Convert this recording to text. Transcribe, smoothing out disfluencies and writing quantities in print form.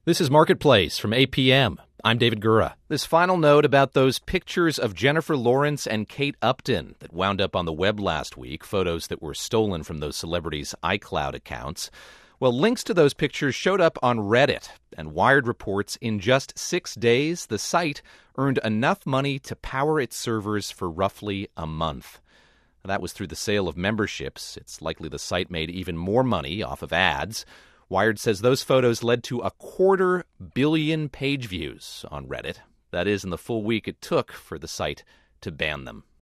This is Marketplace from APM. I'm David Gura. This final note about those pictures of Jennifer Lawrence and Kate Upton that wound up on the web last week, photos that were stolen from those celebrities' iCloud accounts. Well, links to those pictures showed up on Reddit, and Wired reports in just 6 days, the site earned enough money to power its servers for roughly a month. That was through the sale of memberships. It's likely the site made even more money off of ads. Wired says those photos led to 250 million page views on Reddit. That is, in the full week it took for the site to ban them.